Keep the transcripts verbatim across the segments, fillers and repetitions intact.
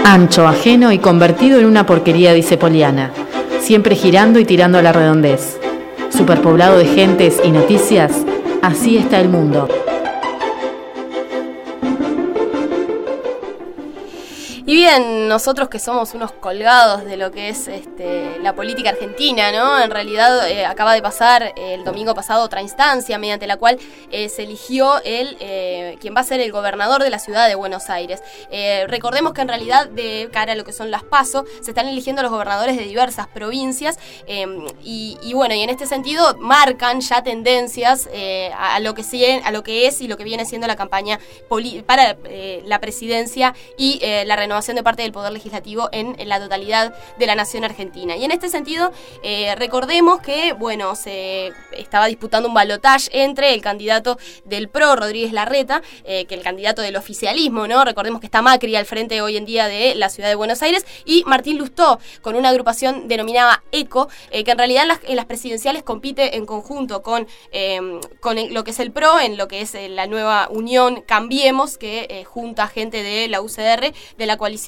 Ancho, ajeno y convertido en una porquería, dice Poliana, siempre girando y tirando a la redondez. Superpoblado de gentes y noticias, así está el mundo. Y bien, nosotros que somos unos colgados de lo que es este, la política argentina, ¿no? En realidad eh, acaba de pasar eh, el domingo pasado otra instancia mediante la cual eh, se eligió el eh, quien va a ser el gobernador de la ciudad de Buenos Aires. Eh, recordemos que en realidad de cara a lo que son las PASO se están eligiendo los gobernadores de diversas provincias eh, y, y bueno, y en este sentido marcan ya tendencias eh, a, a lo que sigue, a lo que es y lo que viene siendo la campaña poli- para eh, la presidencia y eh, la renovación de parte del Poder Legislativo en, en la totalidad de la nación argentina. Y en este sentido, eh, recordemos que, bueno, se estaba disputando un balotaje entre el candidato del P R O, Rodríguez Larreta, eh, que el candidato del oficialismo, ¿no? Recordemos que está Macri al frente hoy en día de la ciudad de Buenos Aires, y Martín Lustó, con una agrupación denominada ECO, eh, que en realidad en las, en las presidenciales compite en conjunto con, eh, con el, lo que es el P R O, en lo que es eh, la nueva unión Cambiemos, que eh, junta gente de la U C R, de la coalición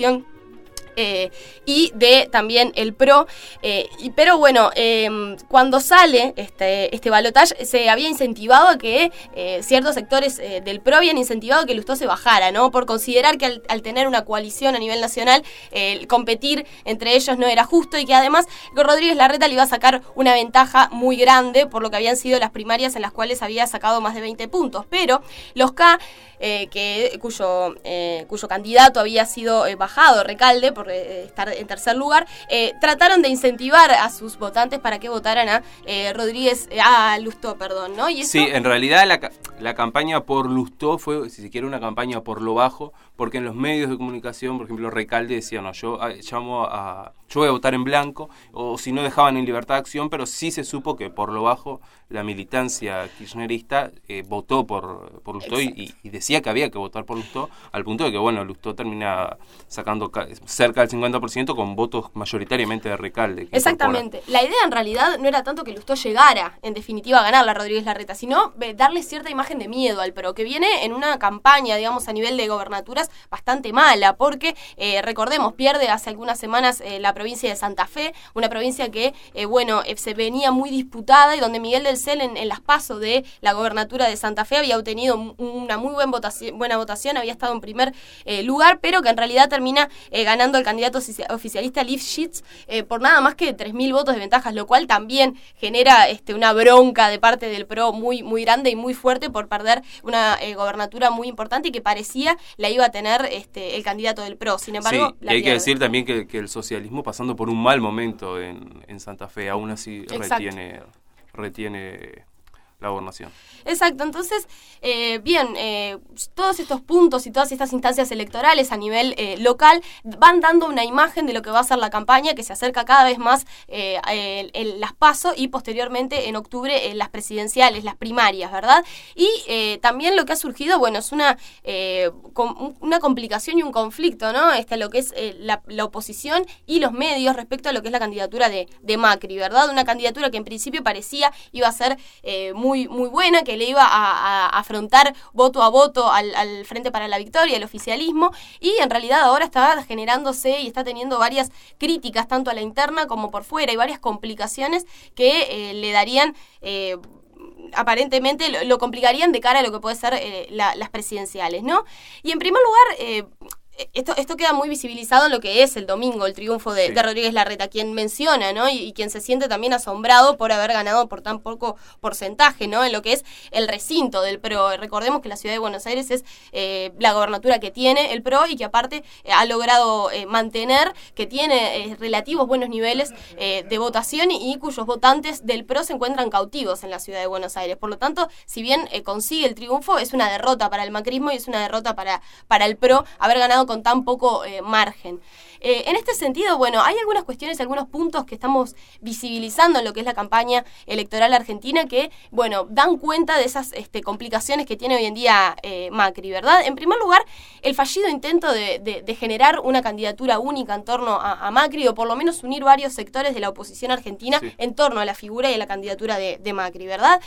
Eh, y de también el P R O, eh, y, pero bueno, eh, cuando sale este, este balotaje se había incentivado a que eh, ciertos sectores eh, del P R O habían incentivado a que Lustó se bajara, ¿no? Por considerar que al, al tener una coalición a nivel nacional, eh, competir entre ellos no era justo, y que además Rodríguez Larreta le iba a sacar una ventaja muy grande por lo que habían sido las primarias en las cuales había sacado más de veinte puntos, pero los K, eh, que, cuyo, eh, cuyo candidato había sido eh, bajado, Recalde, por eh, estar en tercer lugar, eh, trataron de incentivar a sus votantes para que votaran a eh, Rodríguez, eh, a Lustó, perdón, ¿no? Y eso... Sí, en realidad la, la campaña por Lustó fue, si se quiere, una campaña por lo bajo, porque en los medios de comunicación, por ejemplo, Recalde decía, no, yo ah, llamo a... yo voy a votar en blanco, o si no dejaban en libertad de acción, pero sí se supo que por lo bajo la militancia kirchnerista eh, votó por, por Lustó y, y decía que había que votar por Lustó, al punto de que, bueno, Lustó termina sacando ca- cerca del cincuenta por ciento con votos mayoritariamente de Recalde. Exactamente. Incorpora. La idea en realidad no era tanto que Lustó llegara, en definitiva, a ganar la Rodríguez Larreta, sino eh, darle cierta imagen de miedo al P R O, que viene en una campaña, digamos, a nivel de gobernaturas bastante mala, porque, eh, recordemos, pierde hace algunas semanas eh, la provincia de Santa Fe, una provincia que, eh, bueno, eh, se venía muy disputada y donde Miguel del Cel en, en las PASO de la gobernatura de Santa Fe había obtenido una muy buen votación, buena votación, había estado en primer eh, lugar, pero que en realidad termina eh, ganando el candidato oficialista Lifshitz eh, por nada más que tres mil votos de ventajas, lo cual también genera este, una bronca de parte del P R O muy, muy grande y muy fuerte por perder una eh, gobernatura muy importante y que parecía la iba a tener este, el candidato del P R O. Sin embargo, sí, la y hay pierde. que decir también que, que el socialismo, pasando por un mal momento en, en Santa Fe, aún así retiene, retiene la gobernación. Exacto, entonces, eh, bien, eh, todos estos puntos y todas estas instancias electorales a nivel eh, local van dando una imagen de lo que va a ser la campaña, que se acerca cada vez más eh, en, en las PASO y posteriormente en octubre en las presidenciales, las primarias, ¿verdad? Y eh, también lo que ha surgido, bueno, es una, eh, com- una complicación y un conflicto, ¿no? Este, lo que es eh, la, la oposición y los medios respecto a lo que es la candidatura de, de Macri, ¿verdad? Una candidatura que en principio parecía iba a ser eh, muy Muy, muy buena, que le iba a, a afrontar voto a voto al, al Frente para la Victoria, al oficialismo, y en realidad ahora está generándose y está teniendo varias críticas, tanto a la interna como por fuera, y varias complicaciones que eh, le darían... Eh, aparentemente lo, lo complicarían de cara a lo que puede ser eh, la, las presidenciales, ¿no? Y en primer lugar... Eh, Esto, esto queda muy visibilizado en lo que es el domingo, el triunfo de, sí. de Rodríguez Larreta, quien menciona, ¿no? Y, y quien se siente también asombrado por haber ganado por tan poco porcentaje, ¿no? En lo que es el recinto del P R O. Recordemos que la ciudad de Buenos Aires es eh, la gobernatura que tiene el P R O y que aparte eh, ha logrado eh, mantener, que tiene eh, relativos buenos niveles eh, de votación y, y cuyos votantes del P R O se encuentran cautivos en la ciudad de Buenos Aires. Por lo tanto, si bien eh, consigue el triunfo, es una derrota para el macrismo y es una derrota para, para el P R O haber ganado con tan poco eh, margen. Eh, en este sentido, bueno, hay algunas cuestiones, algunos puntos que estamos visibilizando en lo que es la campaña electoral argentina que, bueno, dan cuenta de esas este, complicaciones que tiene hoy en día eh, Macri, ¿verdad? En primer lugar, el fallido intento de, de, de generar una candidatura única en torno a, a Macri, o por lo menos unir varios sectores de la oposición argentina sí. en torno a la figura y a la candidatura de, de Macri, ¿verdad?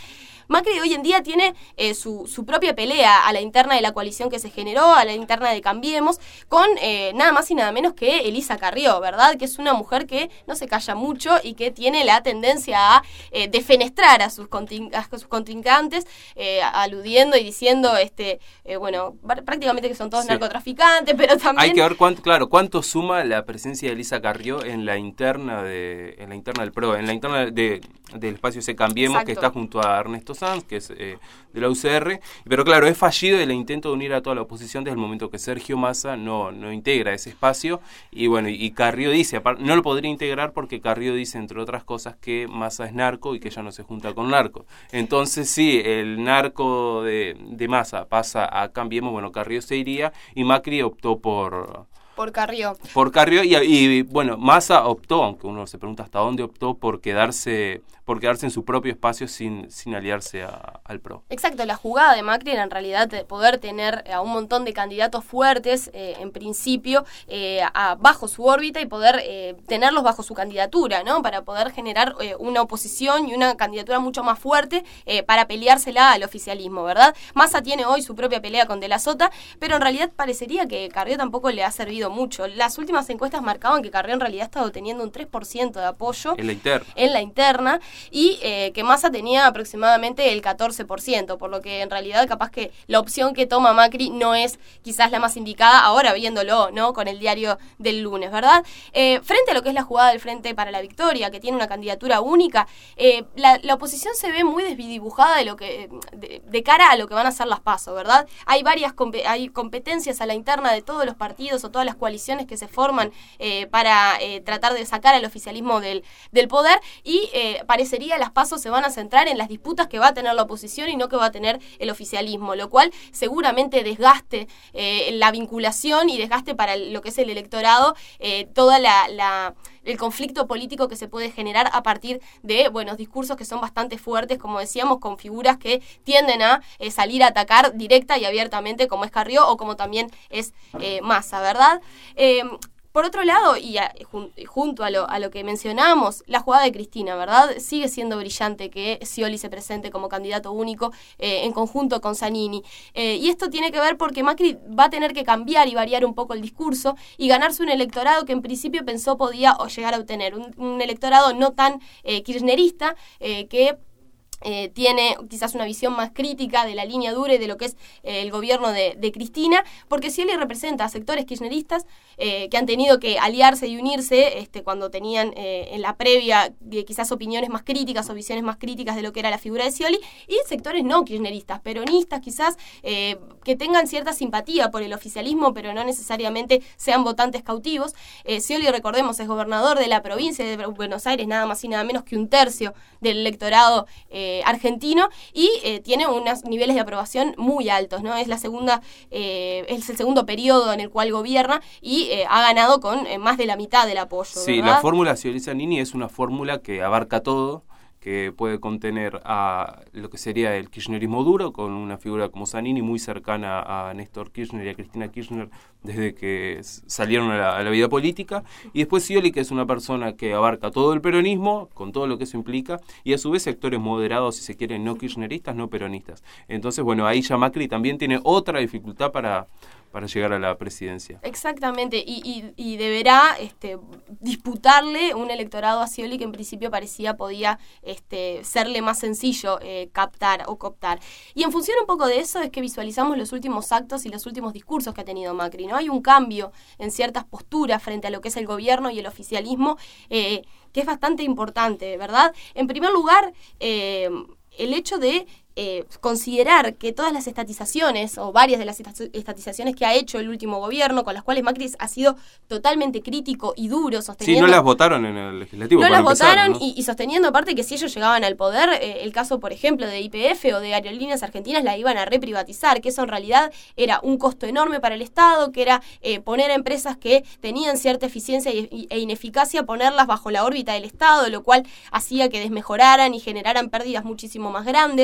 Macri hoy en día tiene eh, su, su propia pelea a la interna de la coalición que se generó, a la interna de Cambiemos, con eh, nada más y nada menos que Elisa Carrió, ¿verdad? Que es una mujer que no se calla mucho y que tiene la tendencia a eh, defenestrar a sus, contin- a sus contrincantes, eh, aludiendo y diciendo, este eh, bueno, prácticamente que son todos sí. narcotraficantes, pero también... Hay que ver cuánto, claro, cuánto suma la presencia de Elisa Carrió en la interna de en la interna del P R O, en la interna de, del espacio ese Cambiemos, Exacto. que está junto a Ernesto Sanz, que es eh, de la U C R, pero claro, es fallido el intento de unir a toda la oposición desde el momento que Sergio Massa no, no integra ese espacio, y bueno, y Carrió dice, no lo podría integrar porque Carrió dice, entre otras cosas, que Massa es narco y que ya no se junta con narcos. Entonces sí, el narco de, de Massa pasa a Cambiemos, bueno, Carrió se iría, y Macri optó por... Por Carrió. Por Carrió, y, y bueno, Massa optó, aunque uno se pregunta hasta dónde optó, por quedarse por quedarse en su propio espacio sin, sin aliarse a, al P R O. Exacto, la jugada de Macri era en realidad poder tener a un montón de candidatos fuertes, eh, en principio, eh, a, bajo su órbita y poder eh, tenerlos bajo su candidatura, ¿no? Para poder generar eh, una oposición y una candidatura mucho más fuerte eh, para peleársela al oficialismo, ¿verdad? Massa tiene hoy su propia pelea con De la Sota, pero en realidad parecería que Carrió tampoco le ha servido mucho. Las últimas encuestas marcaban que Carrió en realidad ha estado teniendo un tres por ciento de apoyo en la interna, en la interna y eh, que Massa tenía aproximadamente el catorce por ciento, por lo que en realidad capaz que la opción que toma Macri no es quizás la más indicada, ahora viéndolo, ¿no? Con el diario del lunes, ¿verdad? Eh, frente a lo que es la jugada del Frente para la Victoria, que tiene una candidatura única, eh, la, la oposición se ve muy desdibujada de lo que de, de cara a lo que van a ser las PASO, ¿verdad? Hay varias comp- hay competencias a la interna de todos los partidos o todas las coaliciones que se forman eh, para eh, tratar de sacar al oficialismo del, del poder y eh, parecería las PASO se van a centrar en las disputas que va a tener la oposición y no que va a tener el oficialismo, lo cual seguramente desgaste eh, la vinculación y desgaste para lo que es el electorado eh, toda la, la el conflicto político que se puede generar a partir de buenos discursos que son bastante fuertes, como decíamos, con figuras que tienden a eh, salir a atacar directa y abiertamente, como es Carrió o como también es eh, Massa, ¿verdad? Eh, Por otro lado, y a, jun, junto a lo, a lo que mencionábamos, la jugada de Cristina, ¿verdad? Sigue siendo brillante que Scioli se presente como candidato único eh, en conjunto con Zanini. Eh, y esto tiene que ver porque Macri va a tener que cambiar y variar un poco el discurso y ganarse un electorado que en principio pensó podía llegar a obtener. Un, un electorado no tan eh, kirchnerista eh, que... Eh, tiene quizás una visión más crítica de la línea dura y de lo que es eh, el gobierno de, de Cristina, porque Scioli representa a sectores kirchneristas eh, que han tenido que aliarse y unirse este, cuando tenían eh, en la previa eh, quizás opiniones más críticas o visiones más críticas de lo que era la figura de Scioli, y sectores no kirchneristas, peronistas quizás, eh, que tengan cierta simpatía por el oficialismo, pero no necesariamente sean votantes cautivos. Eh, Scioli, recordemos, es gobernador de la provincia de Buenos Aires, nada más y nada menos que un tercio del electorado eh, Eh, argentino y eh, tiene unos niveles de aprobación muy altos, ¿no? Es la segunda, eh, es el segundo periodo en el cual gobierna y eh, ha ganado con eh, más de la mitad del apoyo. Sí, ¿verdad? La fórmula Scioli-Zanini es una fórmula que abarca todo, que puede contener a lo que sería el kirchnerismo duro, con una figura como Zanini muy cercana a Néstor Kirchner y a Cristina Kirchner desde que salieron a la, a la vida política, y después Scioli, que es una persona que abarca todo el peronismo, con todo lo que eso implica, y a su vez sectores moderados, si se quieren, no kirchneristas, no peronistas. Entonces, bueno, ahí ya Macri también tiene otra dificultad para... para llegar a la presidencia. Exactamente, y, y, y deberá este, disputarle un electorado a Scioli que en principio parecía podía este, serle más sencillo eh, captar o cooptar. Y en función un poco de eso es que visualizamos los últimos actos y los últimos discursos que ha tenido Macri, ¿no? Hay un cambio en ciertas posturas frente a lo que es el gobierno y el oficialismo eh, que es bastante importante, ¿verdad? En primer lugar, eh, el hecho de Eh, considerar que todas las estatizaciones o varias de las estatizaciones que ha hecho el último gobierno, con las cuales Macri ha sido totalmente crítico y duro, sosteniendo... Sí, no las votaron en el legislativo. No las empezar, votaron ¿no? y, y sosteniendo aparte que si ellos llegaban al poder, eh, el caso, por ejemplo, de Y P F o de Aerolíneas Argentinas la iban a reprivatizar, que eso en realidad era un costo enorme para el Estado, que era eh, poner a empresas que tenían cierta eficiencia y, e ineficacia, ponerlas bajo la órbita del Estado, lo cual hacía que desmejoraran y generaran pérdidas muchísimo más grandes.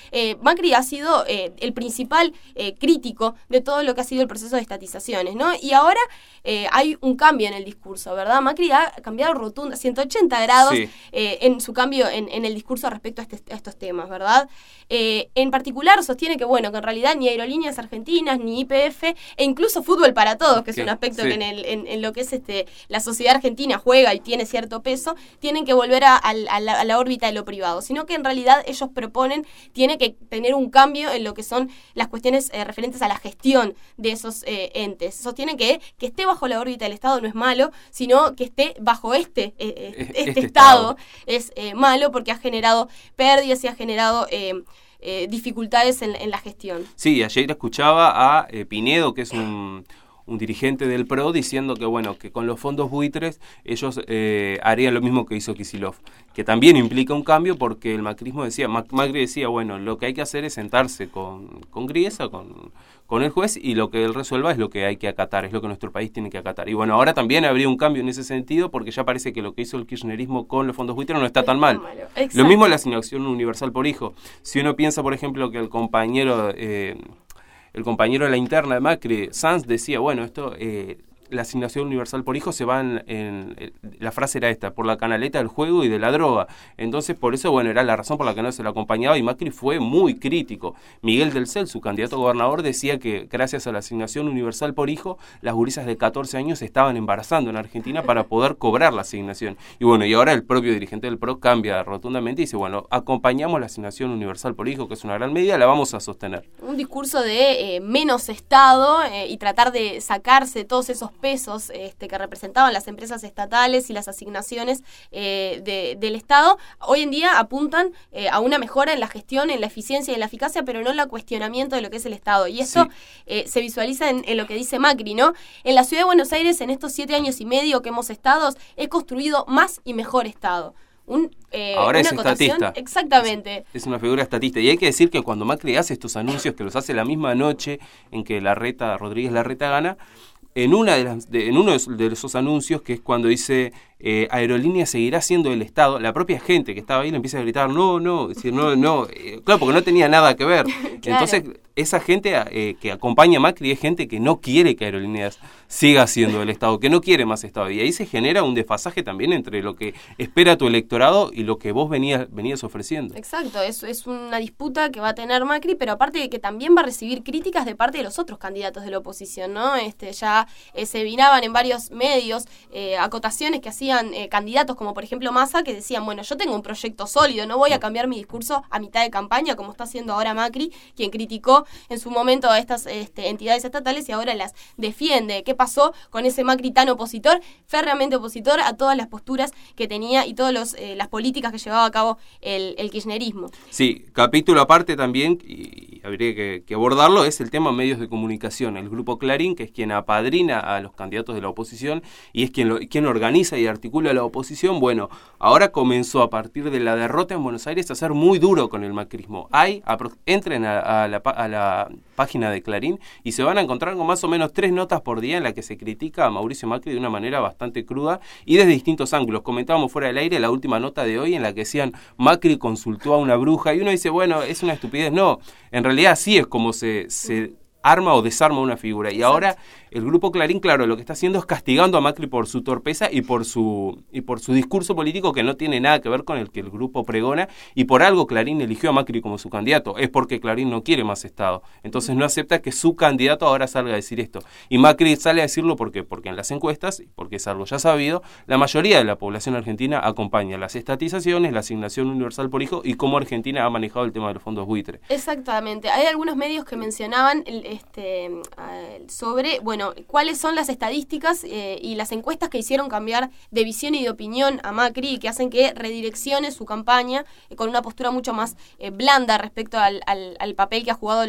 eh, Macri ha sido eh, el principal eh, crítico de todo lo que ha sido el proceso de estatizaciones, ¿no? Y ahora eh, hay un cambio en el discurso, ¿verdad? Macri ha cambiado rotunda, ciento ochenta grados sí. eh, en su cambio en, en el discurso respecto a, este, a estos temas, ¿verdad? Eh, en particular sostiene que, bueno, que en realidad ni Aerolíneas Argentinas, ni Y P F, e incluso Fútbol para Todos, que es un aspecto sí. que en, el, en, en lo que es este la sociedad argentina juega y tiene cierto peso, tienen que volver a, a, a, la, a la órbita de lo privado, sino que en realidad ellos proponen, tiene que tener un cambio en lo que son las cuestiones eh, referentes a la gestión de esos eh, entes. Sostienen que que esté bajo la órbita del Estado no es malo, sino que esté bajo este, eh, este, este Estado, Estado es eh, malo porque ha generado pérdidas y ha generado eh, eh, dificultades en, en la gestión. Sí, ayer escuchaba a eh, Pinedo, que es un... un dirigente del P R O, diciendo que bueno que con los fondos buitres ellos eh, harían lo mismo que hizo Kicillof, que también implica un cambio porque el macrismo decía, Macri decía, bueno, lo que hay que hacer es sentarse con, con Griesa, con, con el juez, y lo que él resuelva es lo que hay que acatar, es lo que nuestro país tiene que acatar. Y bueno, ahora también habría un cambio en ese sentido porque ya parece que lo que hizo el kirchnerismo con los fondos buitres no está tan mal. Lo mismo la asignación universal por hijo. Si uno piensa, por ejemplo, que el compañero... Eh, El compañero de la interna de Macri, Sanz, decía, bueno, esto, eh, la asignación universal por hijo se va en, en, en, la frase era esta, por la canaleta del juego y de la droga. Entonces, por eso, bueno, era la razón por la que no se lo acompañaba y Macri fue muy crítico. Miguel del Cel, su candidato a gobernador, decía que gracias a la asignación universal por hijo, las gurisas de catorce años se estaban embarazando en Argentina para poder cobrar la asignación. Y bueno, y ahora el propio dirigente del P R O cambia rotundamente y dice, bueno, acompañamos la asignación universal por hijo, que es una gran medida, la vamos a sostener. Un discurso de eh, menos Estado eh, y tratar de sacarse todos esos pesos este, que representaban las empresas estatales y las asignaciones eh, de, del Estado, hoy en día apuntan eh, a una mejora en la gestión, en la eficiencia y en la eficacia, pero no en el cuestionamiento de lo que es el Estado. Y eso sí. eh, se visualiza en, en lo que dice Macri, ¿no? En la Ciudad de Buenos Aires, en estos siete años y medio que hemos estado, he construido más y mejor Estado. Un, eh, Ahora una es estatista. Exactamente. Es, es una figura estatista. Y hay que decir que cuando Macri hace estos anuncios, que los hace la misma noche en que Larreta, Rodríguez Larreta gana, en una de las, de, en uno de esos anuncios, que es cuando dice eh, Aerolíneas seguirá siendo el Estado, la propia gente que estaba ahí le empieza a gritar no, no, decir, no, no, eh, claro, porque no tenía nada que ver. Claro. Entonces, esa gente eh, que acompaña a Macri es gente que no quiere que Aerolíneas siga siendo el Estado, que no quiere más Estado. Y ahí se genera un desfasaje también entre lo que espera tu electorado y lo que vos venías, venías ofreciendo. Exacto, es, es una disputa que va a tener Macri, pero aparte de que también va a recibir críticas de parte de los otros candidatos de la oposición, ¿no? Este, ya eh, se vinaban en varios medios eh, acotaciones que hacían eh, candidatos como por ejemplo Massa, que decían, bueno, yo tengo un proyecto sólido, no voy a cambiar mi discurso a mitad de campaña como está haciendo ahora Macri, quien criticó en su momento a estas este, entidades estatales y ahora las defiende. ¿Qué pasó con ese Macri tan opositor? Férreamente opositor a todas las posturas que tenía y todas eh, las políticas que llevaba a cabo el, el kirchnerismo. Sí, capítulo aparte también, y habría que, que abordarlo, es el tema medios de comunicación. El grupo Clarín, que es quien apadrina a los candidatos de la oposición y es quien, lo, quien organiza y articula a la oposición, bueno, ahora comenzó a partir de la derrota en Buenos Aires a ser muy duro con el macrismo. Hay, apro- entren a, a, la, a la página de Clarín y se van a encontrar con más o menos tres notas por día en la que se critica a Mauricio Macri de una manera bastante cruda y desde distintos ángulos. Comentábamos fuera del aire la última nota de hoy en la que decían Macri consultó a una bruja y uno dice, bueno, es una estupidez. No, en realidad así es como se... se arma o desarma una figura. Y ahora el grupo Clarín, claro, lo que está haciendo es castigando a Macri por su torpeza y por su y por su discurso político que no tiene nada que ver con el que el grupo pregona, y por algo Clarín eligió a Macri como su candidato, es porque Clarín no quiere más Estado. Entonces no acepta que su candidato ahora salga a decir esto. Y Macri sale a decirlo porque porque en las encuestas, porque es algo ya sabido, la mayoría de la población argentina acompaña las estatizaciones, la asignación universal por hijo y cómo Argentina ha manejado el tema de los fondos buitre. Exactamente. Hay algunos medios que mencionaban el, este sobre, bueno, cuáles son las estadísticas eh, y las encuestas que hicieron cambiar de visión y de opinión a Macri y que hacen que redireccione su campaña eh, con una postura mucho más eh, blanda respecto al, al, al papel que ha jugado la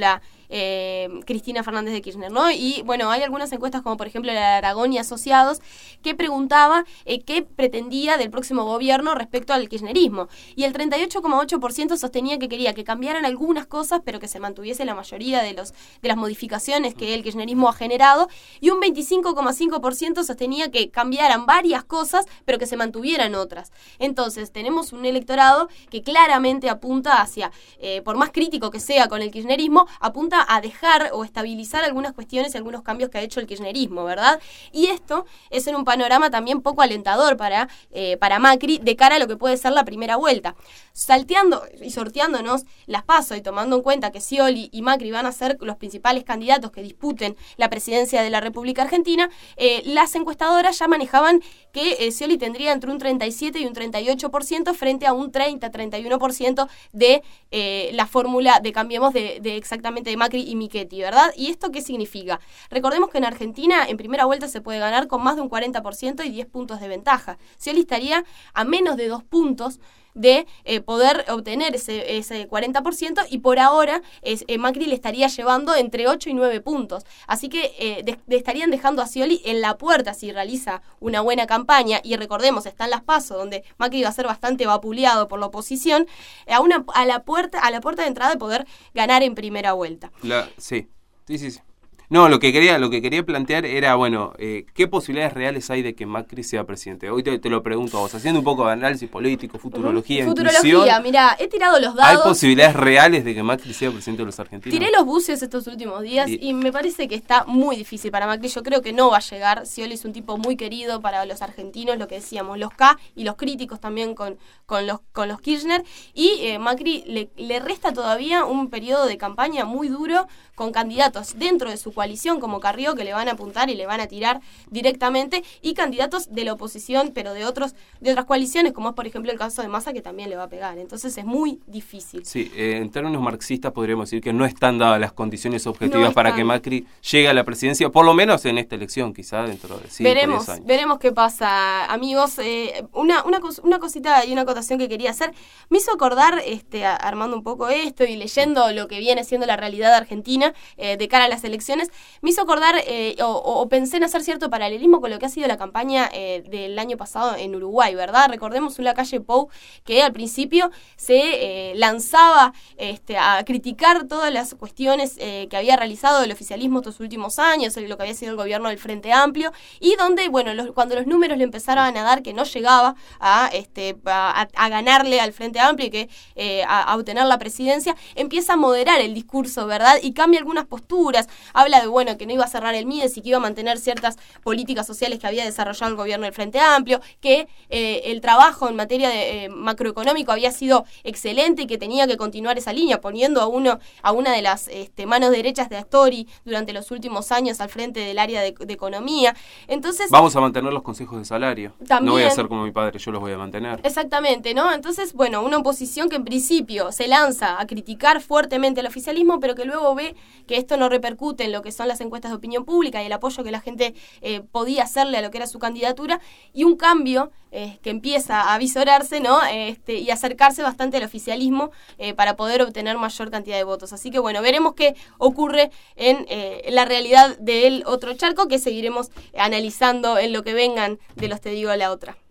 eh, Cristina Fernández de Kirchner, ¿no? Y bueno, hay algunas encuestas como por ejemplo la de Aragón y Asociados que preguntaba eh, qué pretendía del próximo gobierno respecto al kirchnerismo. Y el treinta y ocho coma ocho por ciento sostenía que quería que cambiaran algunas cosas, pero que se mantuviese la mayoría de, los, de las modificaciones que el kirchnerismo ha generado. Y un veinticinco coma cinco por ciento sostenía que cambiaran varias cosas, pero que se mantuvieran otras. Entonces, tenemos un electorado que claramente apunta hacia, eh, por más crítico que sea con el kirchnerismo, apunta a dejar o estabilizar algunas cuestiones y algunos cambios que ha hecho el kirchnerismo, ¿verdad? Y esto es en un panorama también poco alentador para, eh, para Macri de cara a lo que puede ser la primera vuelta. Salteando y sorteándonos las PASO y tomando en cuenta que Scioli y Macri van a ser los principales candidatos que disputen la presidencia de la República Argentina, eh, las encuestadoras ya manejaban que eh, Scioli tendría entre un treinta y siete y un treinta y ocho por ciento frente a un treinta a treinta y uno por ciento de eh, la fórmula de Cambiemos de, de exactamente de Macri y Michetti, ¿verdad? ¿Y esto qué significa? Recordemos que en Argentina en primera vuelta se puede ganar con más de un cuarenta por ciento y diez puntos de ventaja. Scioli estaría a menos de dos puntos de eh, poder obtener ese, ese cuarenta por ciento y por ahora es, eh, Macri le estaría llevando entre ocho y nueve puntos. Así que eh, de, de estarían dejando a Scioli en la puerta si realiza una buena campaña. Y recordemos, están las PASO, donde Macri va a ser bastante vapuleado por la oposición, a, una, a, la, puerta, a la puerta de entrada de poder ganar en primera vuelta. La, sí, sí, sí, sí. No, lo que quería, lo que quería plantear era, bueno, eh, ¿qué posibilidades reales hay de que Macri sea presidente? Hoy te, te lo pregunto a vos, haciendo un poco de análisis político, futurología, uh-huh. Futurología, mira, he tirado los dados. ¿Hay posibilidades reales de que Macri sea presidente de los argentinos? Tiré los bucios estos últimos días y, y me parece que está muy difícil para Macri. Yo creo que no va a llegar. Scioli es un tipo muy querido para los argentinos, lo que decíamos, los K y los críticos también con, con, los, con los Kirchner. Y eh, Macri le, le resta todavía un periodo de campaña muy duro con candidatos dentro de su coalición como Carrió que le van a apuntar y le van a tirar directamente y candidatos de la oposición pero de otros de otras coaliciones como es por ejemplo el caso de Massa que también le va a pegar. Entonces es muy difícil. Sí, eh, en términos marxistas podríamos decir que no están dadas las condiciones objetivas no para que Macri llegue a la presidencia, por lo menos en esta elección, quizá dentro de cinco veremos, diez años. Veremos qué pasa, amigos. Eh, una, una, cos, una cosita y una acotación que quería hacer. Me hizo acordar, este, armando un poco esto y leyendo lo que viene siendo la realidad argentina eh, de cara a las elecciones, me hizo acordar eh, o, o pensé en hacer cierto paralelismo con lo que ha sido la campaña eh, del año pasado en Uruguay, ¿verdad? Recordemos una calle Pou que al principio se eh, lanzaba este, a criticar todas las cuestiones eh, que había realizado el oficialismo estos últimos años, lo que había sido el gobierno del Frente Amplio, y donde, bueno, los, cuando los números le empezaron a dar que no llegaba a, este, a, a ganarle al Frente Amplio y que eh, a, a obtener la presidencia, empieza a moderar el discurso, ¿verdad? Y cambia algunas posturas, habla de, bueno, que no iba a cerrar el MIDES y que iba a mantener ciertas políticas sociales que había desarrollado el gobierno del Frente Amplio, que eh, el trabajo en materia de eh, macroeconómico había sido excelente y que tenía que continuar esa línea, poniendo a uno a una de las este, manos derechas de Astori durante los últimos años al frente del área de, de economía. Entonces vamos a mantener los consejos de salario. También, no voy a hacer como mi padre, yo los voy a mantener. Exactamente, ¿no? Entonces, bueno, una oposición que en principio se lanza a criticar fuertemente al oficialismo, pero que luego ve que esto no repercute en lo que son las encuestas de opinión pública y el apoyo que la gente eh, podía hacerle a lo que era su candidatura, y un cambio eh, que empieza a visorarse, ¿no? Este, y acercarse bastante al oficialismo eh, para poder obtener mayor cantidad de votos. Así que bueno, veremos qué ocurre en eh, la realidad del otro charco, que seguiremos analizando en lo que vengan de los Te Digo la Otra.